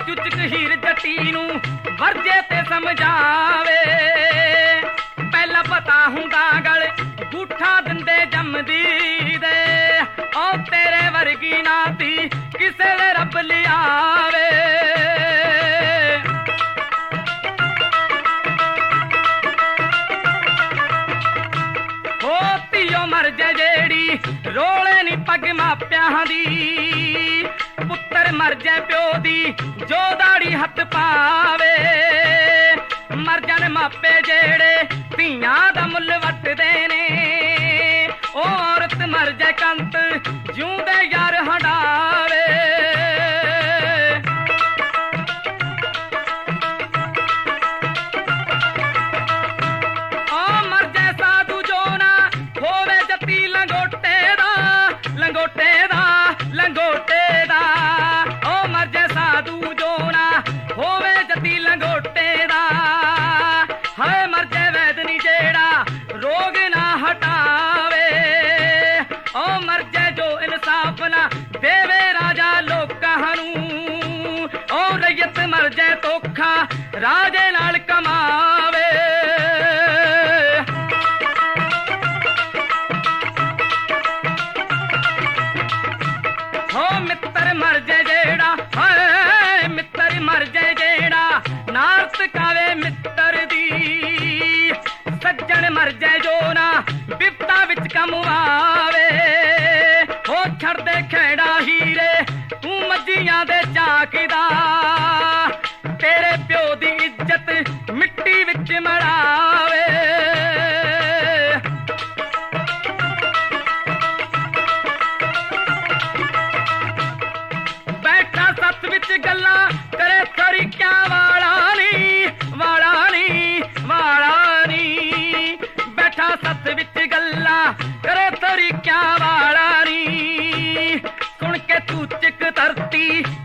ਚੁਚਕ ਹੀਰ ਜੱਟੀ ਨੂੰ ਵਰਜੇ ਤੇ ਸਮਝਾਵੇ। ਪਹਿਲਾਂ ਪਤਾ ਹੁੰਦਾ ਗਲ ਗੂਠਾ ਦਿੰਦੇ ਜੰਮਦੀ ਦੇ, ਉਹ ਤੇਰੇ ਵਰਗੀ ਨਾ ਤੀ ਕਿਸੇ ਦੇ ਰੱਬ ਲਿਆਵੇ। ਮਰ ਜੇ ਜਿਹੜੀ ਰੋਲੇ ਨੀ ਪੱਗ ਮਾਪਿਆਂ ਦੀ, ਪੁੱਤਰ ਮਰ ਜੇ ਪਿਓ ਦੀ ਜੋ ਦਾੜੀ ਹੱਥ ਪਾਵੇ। ਮਰ ਜਾਣ ਮਾਪੇ ਜਿਹੜੇ ਧੀਆਂ ਦਾ ਮੁੱਲ ਵੱਟਦੇ ਨੇ, ਉਹ ਔਰਤ ਮਰ ਜੇ ਕੰਤ ਜਿਉਂਦੇ ਯਾਰ ਹੰਡਾਵੇ। ਲੰਗੋਟੇ ਦਾ ਉਹ ਮਰ ਜੇ ਸਾਧੂ ਜੋ ਨਾ ਹੋਵੇ ਜਤੀ ਲੰਗੋਟੇ ਦਾ। ਹਾਏ ਮਰ ਜੇ ਵੈਦਨੀ ਜਿਹੜਾ ਰੋਗ ਨਾ ਹਟਾਵੇ। ਉਹ ਮਰ ਜੇ ਜੋ ਇਨਸਾਫ ਨਾ ਦੇਵੇ ਰਾਜਾ ਲੋਕਾਂ ਨੂੰ। ਉਹ ਰਈਅਤ ਮਰ ਜੇ ਧੋਖਾ ਰਾਜੇ ਨਾਲ ਕਮਾਵੇ। ਮਿੱਤਰ ਮਰ ਜੇ ਜਿਹੜਾ, ਹਾਏ ਮਿੱਤਰ ਮਰ ਜੇ ਜਿਹੜਾ ਨਾਰਤ ਕਾਵੇ ਮਿੱਤਰ ਦੀ। ਸੱਜਣ ਮਰ ਜੇ ਜੋ ਨਾ ਬਿਪਤਾ ਵਿੱਚ ਕਮਾਵੇ। ਹੋ ਛੱਡਦੇ ਖੇੜਾ ਹੀਰੇ ਤੂੰ ਮੱਝੀਆਂ ਦੇ ਝਾਕਦਾ, ਤੇਰੇ ਪਿਓ ਦੀ ਇੱਜ਼ਤ ਮਿੱਟੀ ਵਿੱਚ ਮੜਾਵੇ। ਸੱਤ ਵਿੱਚ ਗੱਲਾਂ ਕਰੇ ਤਰੀਕਿਆਂ ਵਾਲਾ ਨੀ, ਵਾਲਾ ਨੀ, ਵਾਲਾ ਨੀ। ਬੈਠਾ ਸੱਤ ਵਿੱਚ ਗੱਲਾਂ ਕਰੇ ਤਰੀਕਿਆਂ ਵਾਲਾ ਨੀ। ਸੁਣ ਕੇ ਤੂੰ ਚਿੱਕ ਧਰਤੀ